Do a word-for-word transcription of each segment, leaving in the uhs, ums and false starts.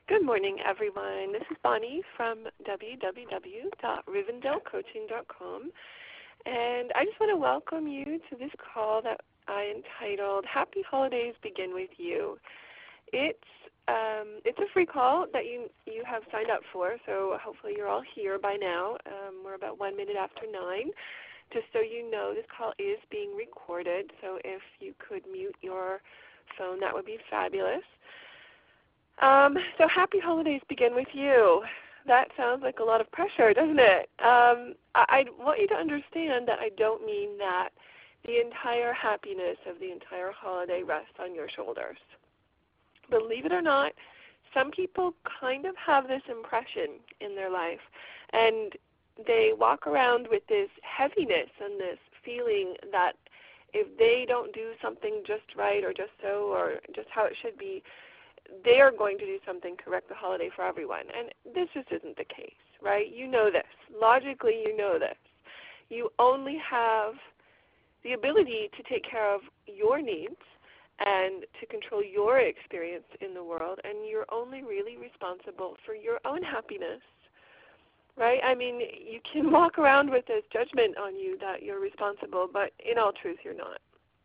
Good morning, everyone. This is Bonnie from w w w dot rivendell coaching dot com, and I just want to welcome you to this call that I entitled Happy Holidays Begin With You. It's um, it's a free call that you, you have signed up for, so hopefully you're all here by now. Um, we're about one minute after nine. Just so you know, this call is being recorded, so if you could mute your phone, that would be fabulous. Um, so happy holidays begin with you. That sounds like a lot of pressure, doesn't it? Um, I, I want you to understand that I don't mean that the entire happiness of the entire holiday rests on your shoulders. Believe it or not, some people kind of have this impression in their life, and they walk around with this heaviness and this feeling that if they don't do something just right or just so or just how it should be, they are going to do something to correct the holiday for everyone. And this just isn't the case, right? You know this. Logically, you know this. You only have the ability to take care of your needs and to control your experience in the world, and you're only really responsible for your own happiness, right? I mean, you can walk around with this judgment on you that you're responsible, but in all truth, you're not.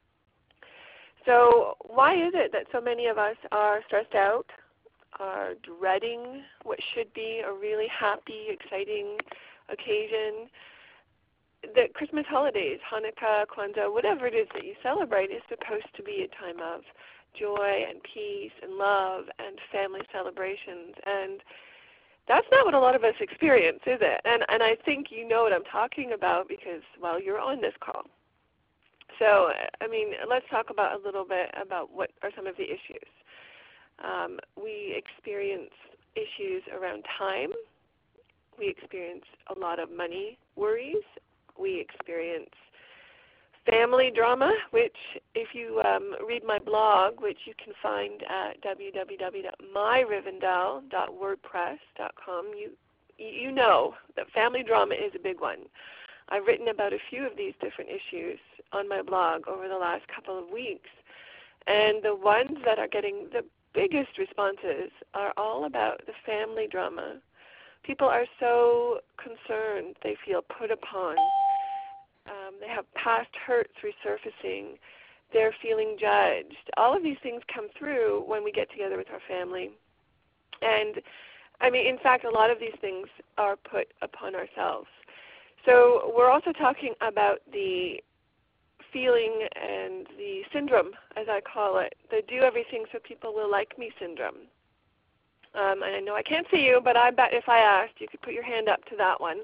So why is it that so many of us are stressed out, are dreading what should be a really happy, exciting occasion? The Christmas holidays, Hanukkah, Kwanzaa, whatever it is that you celebrate is supposed to be a time of joy and peace and love and family celebrations. And that's not what a lot of us experience, is it? And, and I think you know what I'm talking about because, well, you're on this call. So, I mean, let's talk about a little bit about what are some of the issues. Um, we experience issues around time. We experience a lot of money worries. We experience family drama, which if you um, read my blog, which you can find at w w w dot my rivendell dot wordpress dot com, you, you know that family drama is a big one. I've written about a few of these different issues on my blog over the last couple of weeks, and the ones that are getting the biggest responses are all about the family drama. People are so concerned, they feel put upon. Um, they have past hurts resurfacing. They're feeling judged. All of these things come through when we get together with our family. And, I mean, in fact, a lot of these things are put upon ourselves. So we're also talking about the feeling and the syndrome, as I call it, the do everything so people will like me syndrome. Um, and I know I can't see you, but I bet if I asked, you could put your hand up to that one.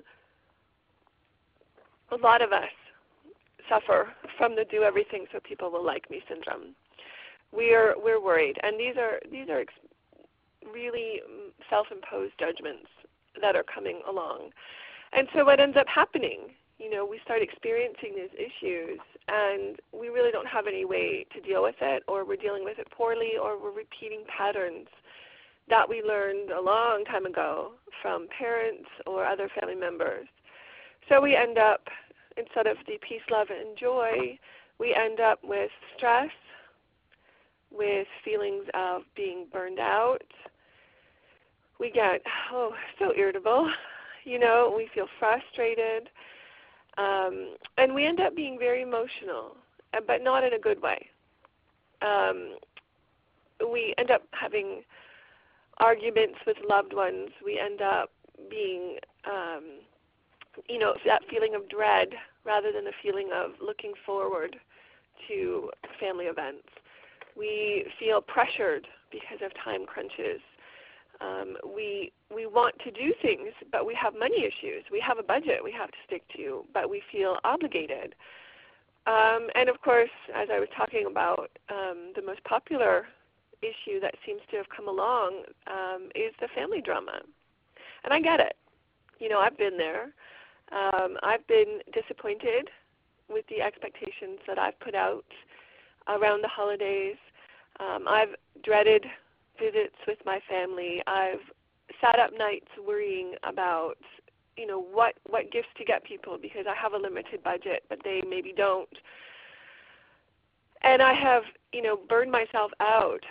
A lot of us suffer from the do everything so people will like me syndrome. We're we're worried, and these are these are really self-imposed judgments that are coming along. And so what ends up happening, you know, we start experiencing these issues, and we really don't have any way to deal with it, or we're dealing with it poorly, or we're repeating patterns that we learned a long time ago from parents or other family members. So we end up, instead of the peace, love, and joy, we end up with stress, with feelings of being burned out. We get, oh, so irritable. You know, we feel frustrated. Um, and we end up being very emotional, but not in a good way. Um, we end up having arguments with loved ones. We end up being um, you know, that feeling of dread rather than a feeling of looking forward to family events. We feel pressured because of time crunches. Um, we we want to do things, but we have money issues. We have a budget we have to stick to, but we feel obligated. Um, and of course, as I was talking about, um, the most popular issue that seems to have come along um, is the family drama. And I get it. You know, I've been there. Um, I've been disappointed with the expectations that I've put out around the holidays. Um, I've dreaded visits with my family. I've sat up nights worrying about, you know, what, what gifts to get people because I have a limited budget, but they maybe don't. And I have, you know, burned myself out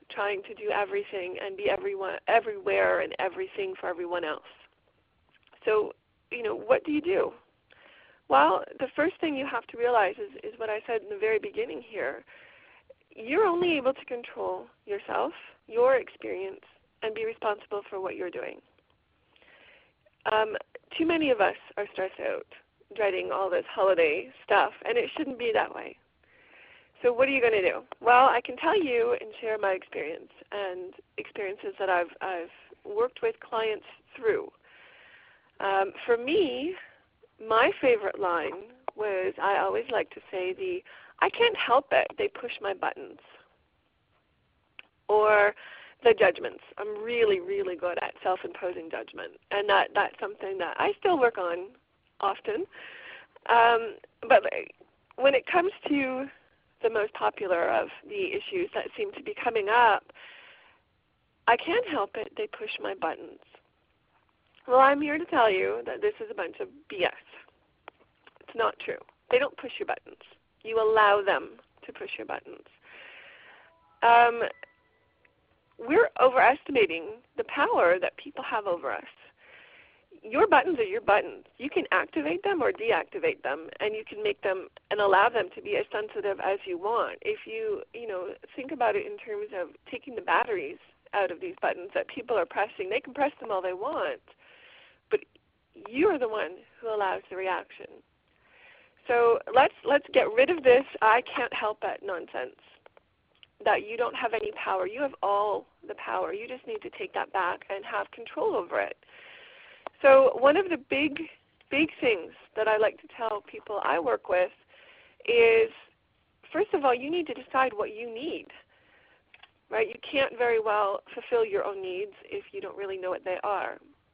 trying to do everything and be everyone, everywhere and everything for everyone else. So, you know, what do you do? Well, the first thing you have to realize is, is what I said in the very beginning here. You're only able to control yourself, your experience, and be responsible for what you're doing. Um, too many of us are stressed out, dreading all this holiday stuff, and it shouldn't be that way. So what are you going to do? Well, I can tell you and share my experience and experiences that I've, I've worked with clients through. Um, for me, my favorite line was, I always like to say the, I can't help it, they push my buttons. Or the judgments. I'm really, really good at self-imposing judgment. And that, that's something that I still work on often. Um, but when it comes to the most popular of the issues that seem to be coming up, I can't help it, they push my buttons. Well, I'm here to tell you that this is a bunch of B S. It's not true. They don't push your buttons. You allow them to push your buttons. Um, we're overestimating the power that people have over us. Your buttons are your buttons. You can activate them or deactivate them, and you can make them and allow them to be as sensitive as you want. If you, you know, think about it in terms of taking the batteries out of these buttons that people are pressing, they can press them all they want, but you're the one who allows the reaction. So let's let's get rid of this I can't help it nonsense, that you don't have any power. You have all the power. You just need to take that back and have control over it. So one of the big, big things that I like to tell people I work with is, first of all, you need to decide what you need. Right? You can't very well fulfill your own needs if you don't really know what they are.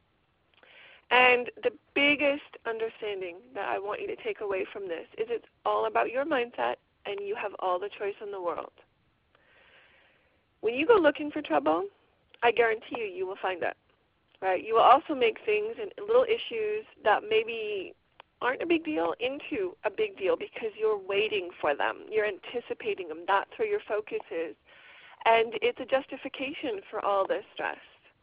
And the biggest understanding that I want you to take away from this is it's all about your mindset, and you have all the choice in the world. When you go looking for trouble, I guarantee you, you will find it. Right? You will also make things and little issues that maybe aren't a big deal into a big deal because you're waiting for them. You're anticipating them. That's where your focus is. And it's a justification for all this stress.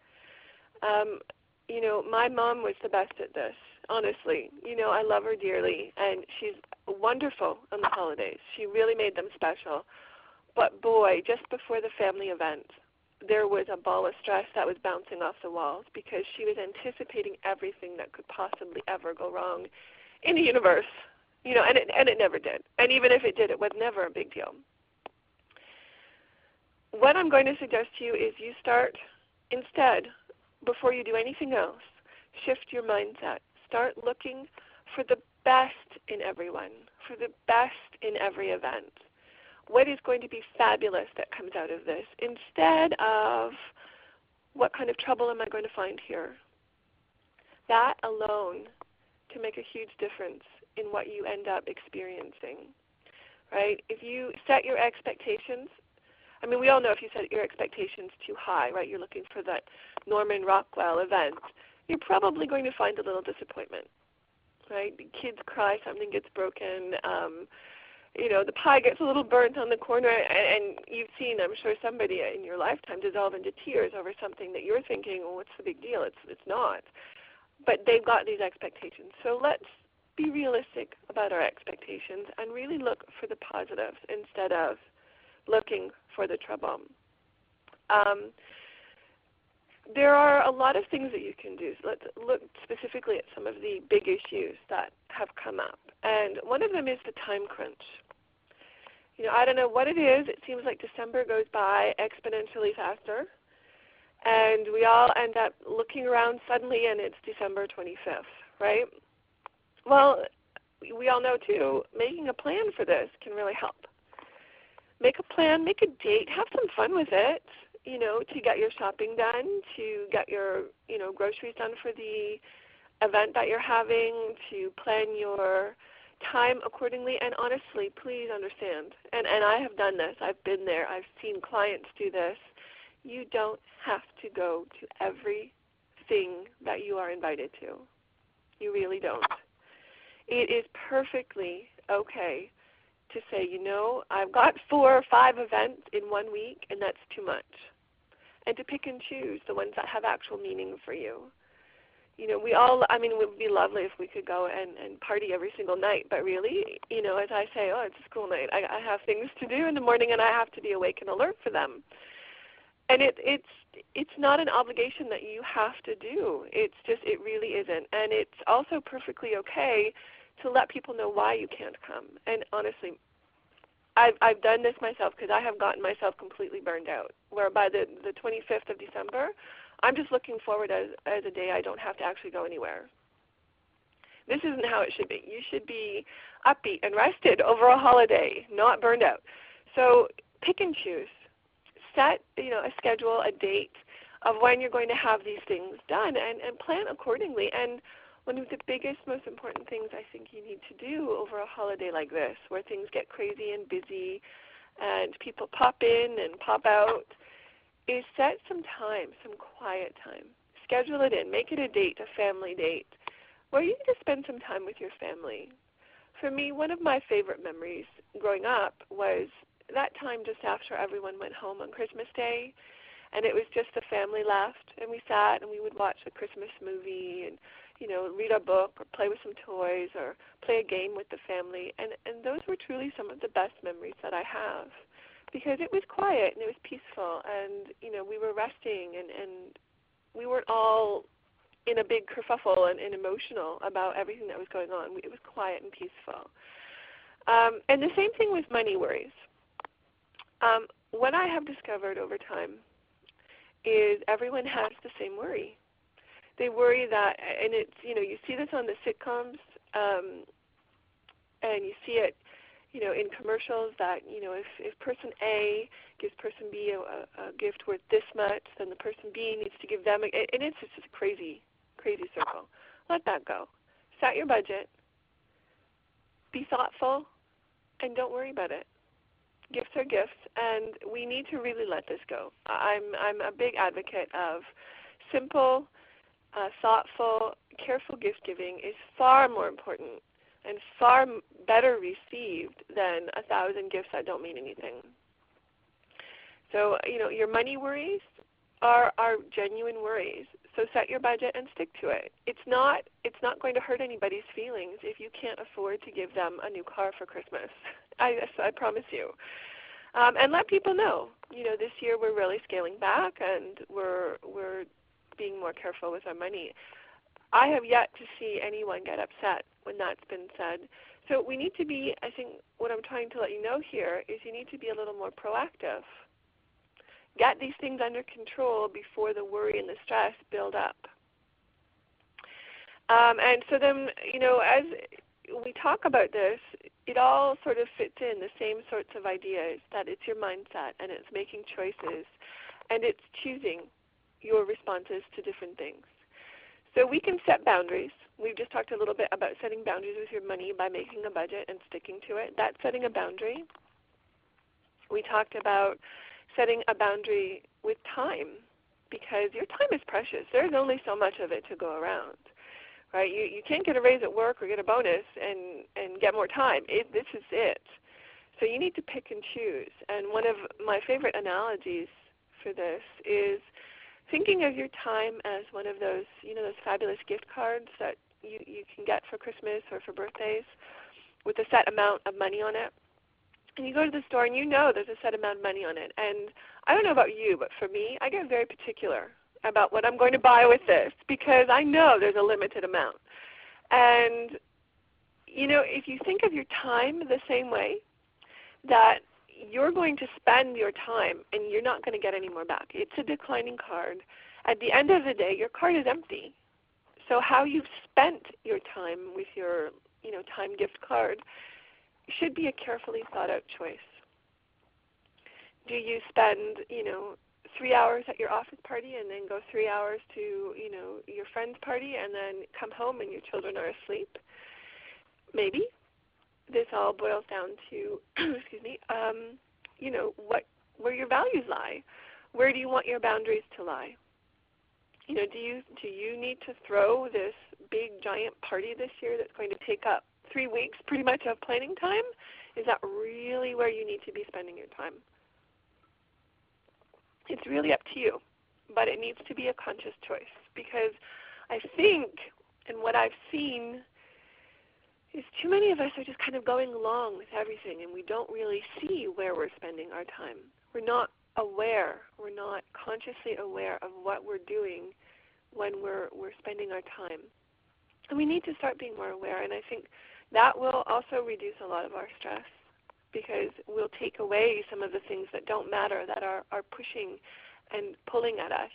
Um, you know, my mom was the best at this, honestly. You know, I love her dearly, and she's wonderful on the holidays. She really made them special. But boy, just before the family event, there was a ball of stress that was bouncing off the walls because she was anticipating everything that could possibly ever go wrong in the universe. You know, and it, and it never did. And even if it did, it was never a big deal. What I'm going to suggest to you is you start, instead, before you do anything else, shift your mindset. Start looking for the best in everyone, for the best in every event. What is going to be fabulous that comes out of this, instead of what kind of trouble am I going to find here? That alone can make a huge difference in what you end up experiencing. Right? If you set your expectations, I mean, we all know if you set your expectations too high, right, you're looking for that Norman Rockwell event, you're probably going to find a little disappointment. Right? The kids cry, something gets broken, um, you know, the pie gets a little burnt on the corner, and, and you've seen, I'm sure, somebody in your lifetime dissolve into tears over something that you're thinking, well, what's the big deal? It's, it's not. But they've got these expectations. So let's be realistic about our expectations and really look for the positives instead of looking for the trouble. Um, there are a lot of things that you can do. So let's look specifically at some of the big issues that have come up. And one of them is the time crunch. You know, I don't know what it is. It seems like December goes by exponentially faster. And we all end up looking around suddenly and it's December twenty-fifth, right? Well, we all know too, making a plan for this can really help. Make a plan, make a date, have some fun with it, you know, to get your shopping done, to get your, you know, groceries done for the event that you're having, to plan your time accordingly. And honestly, please understand, and, and I have done this, I've been there, I've seen clients do this, you don't have to go to everything that you are invited to. You really don't. It is perfectly okay to say, you know, I've got four or five events in one week, and that's too much. And to pick and choose the ones that have actual meaning for you. You know, we all, I mean, it would be lovely if we could go and, and party every single night, but really, you know, as I say, oh, it's a school night. I, I have things to do in the morning, and I have to be awake and alert for them. And it, it's it's not an obligation that you have to do. It's just, it really isn't. And it's also perfectly okay to let people know why you can't come. And honestly, I've, I've done this myself because I have gotten myself completely burned out, where by the, the twenty-fifth of December, I'm just looking forward as, as a day I don't have to actually go anywhere. This isn't how it should be. You should be upbeat and rested over a holiday, not burned out. So pick and choose. Set, you know, a schedule, a date of when you're going to have these things done, and, and plan accordingly. And one of the biggest, most important things I think you need to do over a holiday like this, where things get crazy and busy and people pop in and pop out, is set some time, some quiet time. Schedule it in. Make it a date, a family date, where you can just spend some time with your family. For me, one of my favorite memories growing up was that time just after everyone went home on Christmas Day, and it was just the family left, and we sat and we would watch a Christmas movie and, you know, read a book or play with some toys or play a game with the family. And, and those were truly some of the best memories that I have, because it was quiet and it was peaceful, and, you know, we were resting, and, and we weren't all in a big kerfuffle and, and emotional about everything that was going on. It was quiet and peaceful. Um, and the same thing with money worries. Um, what I have discovered over time is everyone has the same worry. They worry that, and it's, you know, you see this on the sitcoms, um, and you see it, you know, in commercials that, you know, if, if person A gives person B a, a gift worth this much, then the person B needs to give them, a, and it's just a crazy, crazy circle. Let that go. Set your budget. Be thoughtful, and don't worry about it. Gifts are gifts, and we need to really let this go. I'm I'm a big advocate of simple, uh, thoughtful, careful gift giving is far more important and far better received than a thousand gifts that don't mean anything. So, you know, your money worries are are genuine worries. So set your budget and stick to it. It's not it's not going to hurt anybody's feelings if you can't afford to give them a new car for Christmas. I, I promise you. Um, and let people know, you know, this year we're really scaling back and we're we're being more careful with our money. I have yet to see anyone get upset when that's been said. So we need to be, I think what I'm trying to let you know here is you need to be a little more proactive. Get these things under control before the worry and the stress build up. Um, and so then, you know, as we talk about this, it all sort of fits in the same sorts of ideas, that it's your mindset and it's making choices and it's choosing your responses to different things. So we can set boundaries. We've just talked a little bit about setting boundaries with your money by making a budget and sticking to it. That's setting a boundary. We talked about setting a boundary with time, because your time is precious. There's only so much of it to go around, right? You you can't get a raise at work or get a bonus and, and get more time. It, this is it. So you need to pick and choose. And one of my favorite analogies for this is thinking of your time as one of those, you know, those fabulous gift cards that you, you can get for Christmas or for birthdays with a set amount of money on it. And you go to the store and you know there's a set amount of money on it. And I don't know about you, but for me, I get very particular about what I'm going to buy with this because I know there's a limited amount. And, you know, if you think of your time the same way, that you're going to spend your time and you're not going to get any more back. It's a declining card. At the end of the day, your card is empty. So how you've spent your time with your, you know, time gift card should be a carefully thought out choice. Do you spend, you know, three hours at your office party and then go three hours to, you know, your friend's party and then come home and your children are asleep? Maybe. This all boils down to, excuse me, um, you know, what where your values lie. Where do you want your boundaries to lie? You know, do you do you need to throw this big giant party this year that's going to take up three weeks pretty much of planning time? Is that really where you need to be spending your time? It's really up to you, but it needs to be a conscious choice, because I think, and what I've seen, is too many of us are just kind of going along with everything, and we don't really see where we're spending our time. We're not aware. We're not consciously aware of what we're doing when we're we're spending our time. And we need to start being more aware, and I think that will also reduce a lot of our stress, because we'll take away some of the things that don't matter, that are, are pushing and pulling at us.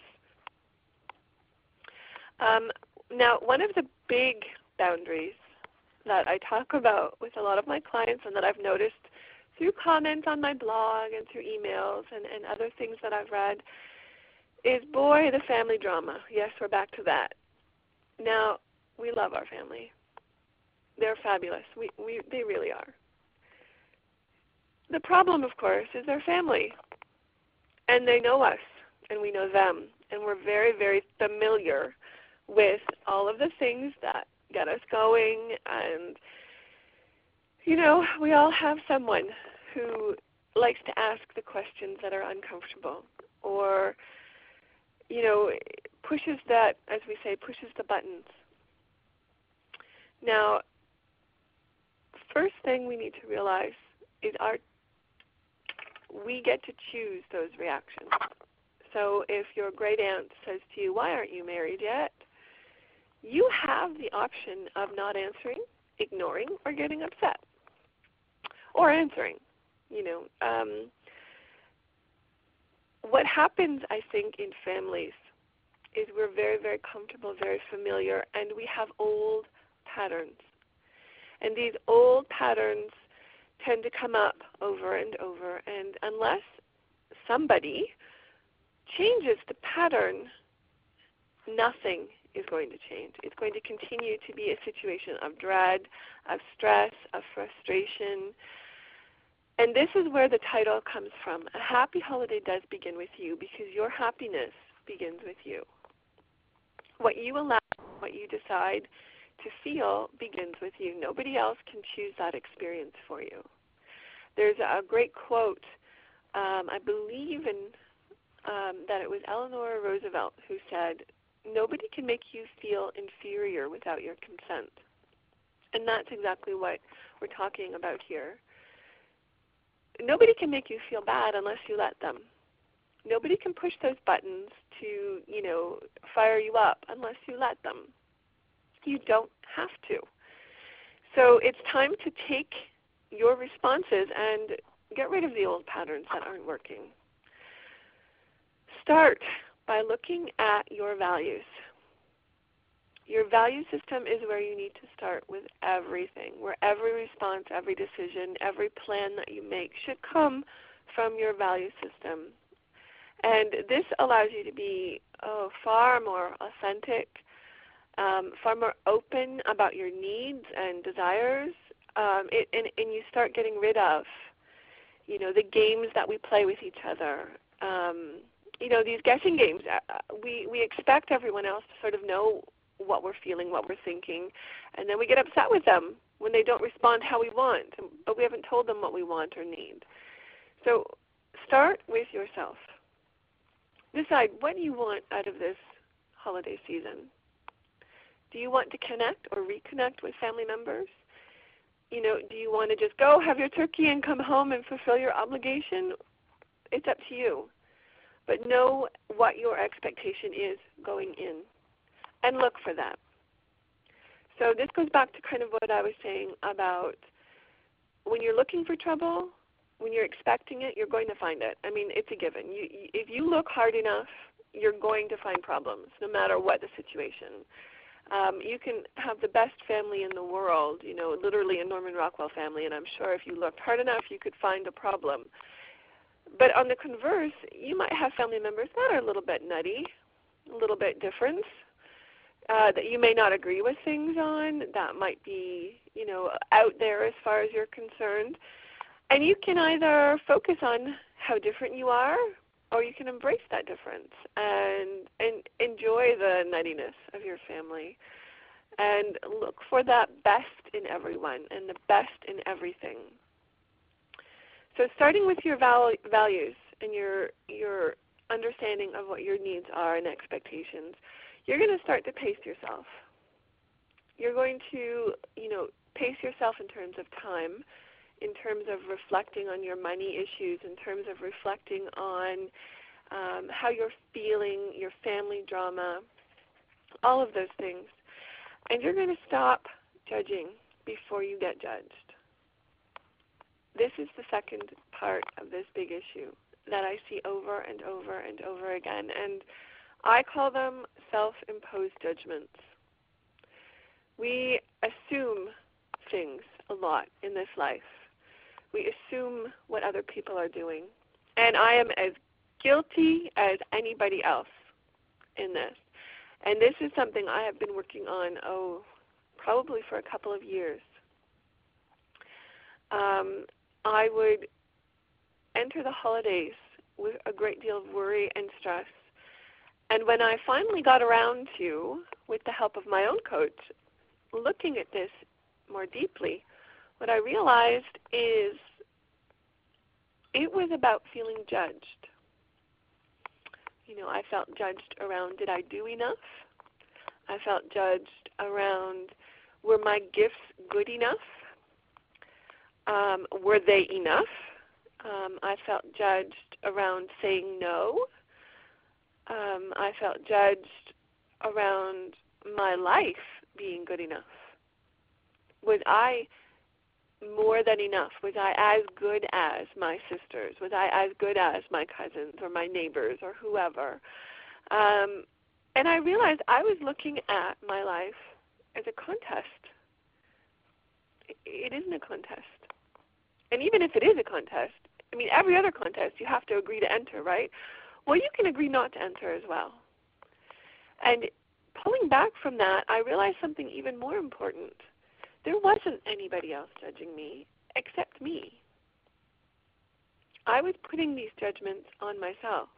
Um, now, one of the big boundaries that I talk about with a lot of my clients, and that I've noticed through comments on my blog and through emails and, and other things that I've read, is, boy, the family drama. Yes, we're back to that. Now, we love our family. They're fabulous. We, we, they really are. The problem, of course, is they're family, and they know us, and we know them, and we're very, very familiar with all of the things that get us going. And, you know, we all have someone who likes to ask the questions that are uncomfortable, or, you know, pushes that, as we say, pushes the buttons. Now, first thing we need to realize is our we get to choose those reactions. So if your great aunt says to you, "Why aren't you married yet?" you have the option of not answering, ignoring, or getting upset, or answering. You know, um, what happens, I think, in families is we're very, very comfortable, very familiar, and we have old patterns. And these old patterns tend to come up over and over, and unless somebody changes the pattern, nothing is going to change. It's going to continue to be a situation of dread, of stress, of frustration. And this is where the title comes from. A happy holiday does begin with you, because your happiness begins with you. What you allow, what you decide to feel begins with you. Nobody else can choose that experience for you. There's a great quote, um, I believe in, um, that it was Eleanor Roosevelt who said, "Nobody can make you feel inferior without your consent." And that's exactly what we're talking about here. Nobody can make you feel bad unless you let them. Nobody can push those buttons to, you know, fire you up unless you let them. You don't have to. So it's time to take your responses and get rid of the old patterns that aren't working. Start by looking at your values. Your value system is where you need to start with everything, where every response, every decision, every plan that you make should come from your value system. And this allows you to be oh, far more authentic, um, far more open about your needs and desires, um, it, and, and you start getting rid of, you know, the games that we play with each other. Um, you know, these guessing games, uh, we, we expect everyone else to sort of know what we're feeling, what we're thinking, and then we get upset with them when they don't respond how we want, but we haven't told them what we want or need. So start with yourself. Decide, what do you want out of this holiday season? Do you want to connect or reconnect with family members? You know, do you want to just go have your turkey and come home and fulfill your obligation? It's up to you. But know what your expectation is going in, and look for that. So this goes back to kind of what I was saying about when you're looking for trouble, when you're expecting it, you're going to find it. I mean, it's a given. You, you, if you look hard enough, you're going to find problems, no matter what the situation. Um, you can have the best family in the world, you know, literally a Norman Rockwell family, and I'm sure if you looked hard enough, you could find a problem. But on the converse, you might have family members that are a little bit nutty, a little bit different, uh, that you may not agree with things on, that might be, you know, out there as far as you're concerned. And you can either focus on how different you are, or you can embrace that difference and, and enjoy the nuttiness of your family and look for that best in everyone and the best in everything. So starting with your val- values and your your understanding of what your needs are and expectations, you're going to start to pace yourself. You're going to, you know, pace yourself in terms of time, in terms of reflecting on your money issues, in terms of reflecting on um, how you're feeling, your family drama, all of those things. And you're going to stop judging before you get judged. This is the second part of this big issue that I see over and over and over again. And I call them self-imposed judgments. We assume things a lot in this life. We assume what other people are doing. And I am as guilty as anybody else in this. And this is something I have been working on, oh, probably for a couple of years. Um, I would enter the holidays with a great deal of worry and stress. And when I finally got around to, with the help of my own coach, looking at this more deeply, what I realized is it was about feeling judged. You know, I felt judged around, did I do enough? I felt judged around, were my gifts good enough? Um, were they enough? Um, I felt judged around saying no. Um, I felt judged around my life being good enough. Was I more than enough? Was I as good as my sisters? Was I as good as my cousins or my neighbors or whoever? Um, and I realized I was looking at my life as a contest. It, it isn't a contest. And even if it is a contest, I mean, every other contest you have to agree to enter, right? Well, you can agree not to enter as well. And pulling back from that, I realized something even more important. There wasn't anybody else judging me except me. I was putting these judgments on myself.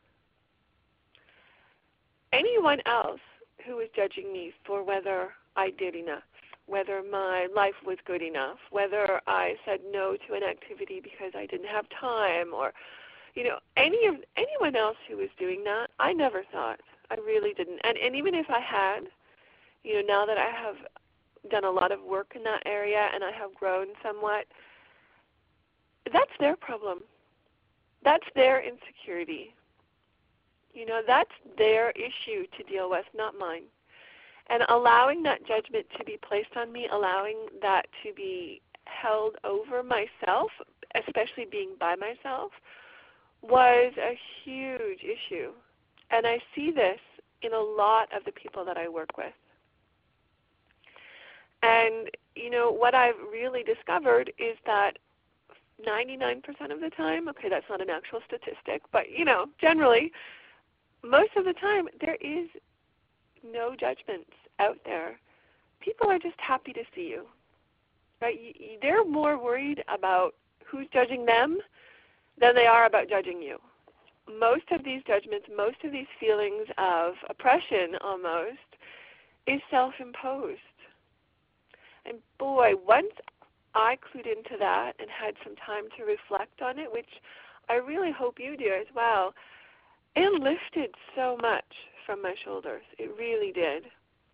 Anyone else who was judging me for whether I did enough, whether my life was good enough, whether I said no to an activity because I didn't have time, or, you know, any of anyone else who was doing that, I never thought. I really didn't. And, and even if I had, you know, now that I have done a lot of work in that area and I have grown somewhat, that's their problem. That's their insecurity. You know, that's their issue to deal with, not mine. And allowing that judgment to be placed on me, allowing that to be held over myself, especially being by myself, was a huge issue. And I see this in a lot of the people that I work with. And, you know, what I've really discovered is that ninety-nine percent of the time, okay, that's not an actual statistic, but, you know, generally, most of the time, there is no judgments out there. People are just happy to see you, right? They're more worried about who's judging them than they are about judging you. Most of these judgments, most of these feelings of oppression almost, is self-imposed. And boy, once I clued into that and had some time to reflect on it, which I really hope you do as well, it lifted so much from my shoulders. It really did.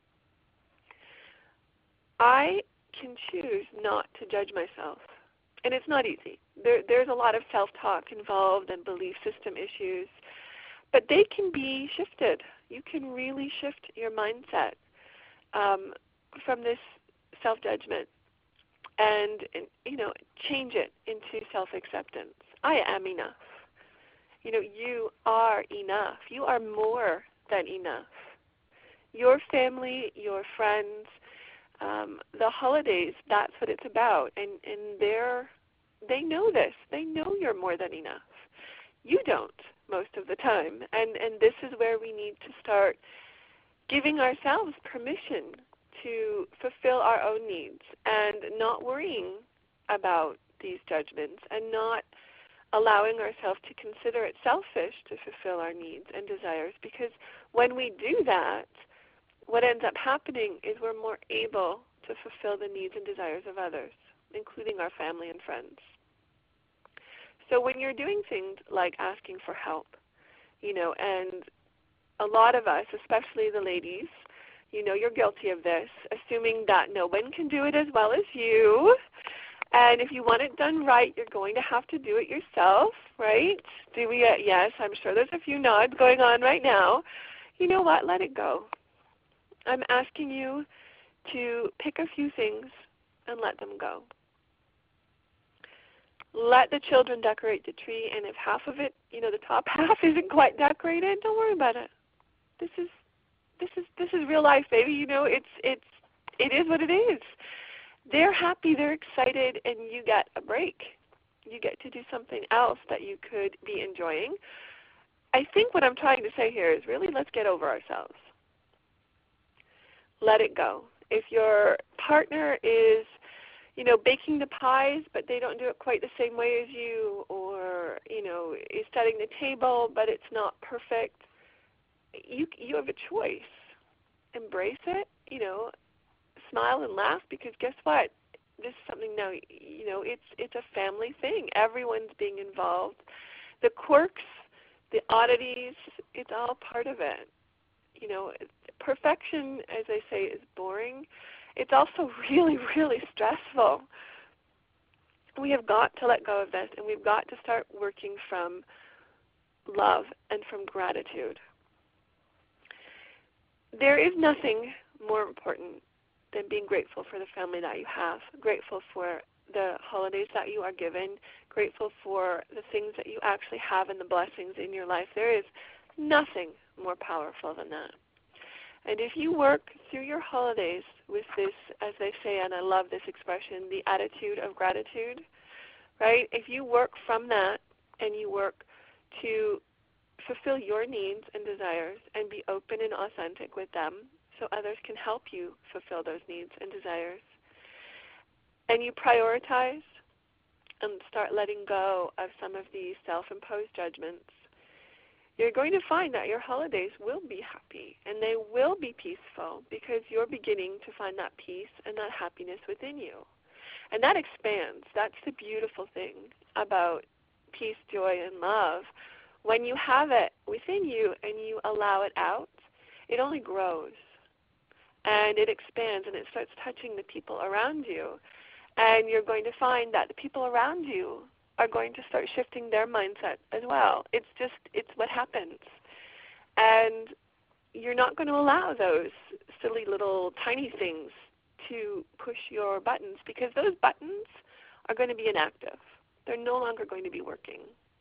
I can choose not to judge myself. And it's not easy. There, there's a lot of self-talk involved and belief system issues. But they can be shifted. You can really shift your mindset um, from this self-judgment and, and, you know, change it into self-acceptance. I am enough. You know, you are enough. You are more than enough. Your family, your friends, um, the holidays, that's what it's about. And, and they're, they know this. They know you're more than enough. You don't most of the time. And, and this is where we need to start giving ourselves permission to fulfill our own needs and not worrying about these judgments and not allowing ourselves to consider it selfish to fulfill our needs and desires, because when we do that, what ends up happening is we're more able to fulfill the needs and desires of others, including our family and friends. So when you're doing things like asking for help, you know, and a lot of us, especially the ladies, you know, you're guilty of this, assuming that no one can do it as well as you. And if you want it done right, you're going to have to do it yourself, right? Do we? Uh, yes, I'm sure there's a few nods going on right now. You know what? Let it go. I'm asking you to pick a few things and let them go. Let the children decorate the tree, and if half of it, you know, the top half isn't quite decorated, don't worry about it. This is this is this is real life, baby. You know, it's it's it is what it is. They're happy, they're excited, and you get a break. You get to do something else that you could be enjoying. I think what I'm trying to say here is really let's get over ourselves. Let it go. If your partner is, you know, baking the pies, but they don't do it quite the same way as you, or, you know, is setting the table, but it's not perfect, you you have a choice. Embrace it, you know, smile and laugh, because guess what? This is something now, you know, it's it's a family thing. Everyone's being involved. The quirks, the oddities, it's all part of it. You know, perfection, as I say, is boring. It's also really, really stressful. We have got to let go of this, and we've got to start working from love and from gratitude. There is nothing more important than being grateful for the family that you have, grateful for the holidays that you are given, grateful for the things that you actually have and the blessings in your life. There is nothing more powerful than that. And if you work through your holidays with this, as they say, and I love this expression, the attitude of gratitude, right? If you work from that and you work to fulfill your needs and desires and be open and authentic with them so others can help you fulfill those needs and desires, and you prioritize and start letting go of some of these self-imposed judgments, you're going to find that your holidays will be happy and they will be peaceful, because you're beginning to find that peace and that happiness within you. And that expands. That's the beautiful thing about peace, joy, and love. When you have it within you and you allow it out, it only grows. And it expands and it starts touching the people around you. And you're going to find that the people around you are going to start shifting their mindset as well. It's just, it's what happens. And you're not going to allow those silly little tiny things to push your buttons, because those buttons are going to be inactive. They're no longer going to be working.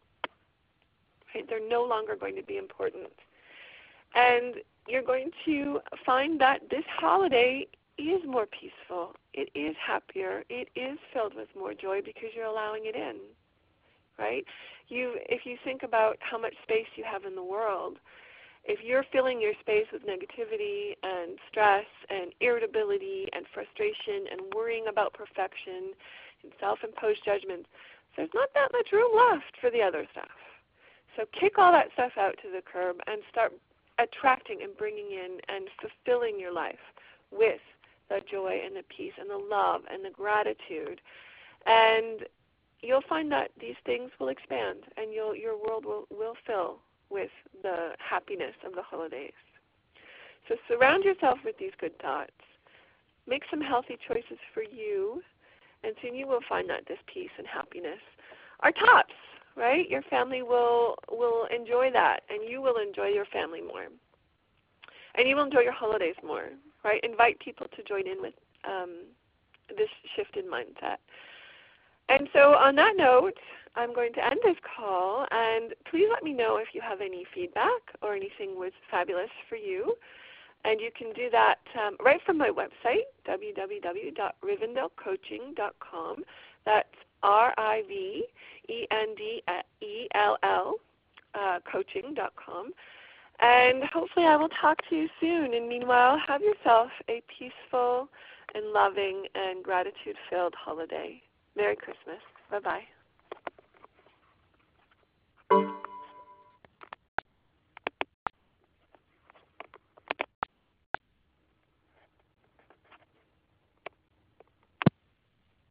Right? They're no longer going to be important. And you're going to find that this holiday is more peaceful. It is happier. It is filled with more joy because you're allowing it in. Right? You, if you think about how much space you have in the world, if you're filling your space with negativity and stress and irritability and frustration and worrying about perfection and self-imposed judgments, there's not that much room left for the other stuff. So kick all that stuff out to the curb and start attracting and bringing in and fulfilling your life with the joy and the peace and the love and the gratitude. And you'll find that these things will expand, and you'll, your world will, will fill with the happiness of the holidays. So surround yourself with these good thoughts. Make some healthy choices for you, and soon you will find that this peace and happiness are tops, right? Your family will, will enjoy that, and you will enjoy your family more. And you will enjoy your holidays more, right? Invite people to join in with um, this shift in mindset. And so on that note, I'm going to end this call, and please let me know if you have any feedback or anything was fabulous for you. And you can do that um, right from my website, w w w dot rivendell coaching dot com. That's R I V E N D E L L, uh, coaching dot com. And hopefully I will talk to you soon. And meanwhile, have yourself a peaceful and loving and gratitude-filled holiday. Merry Christmas. Bye-bye.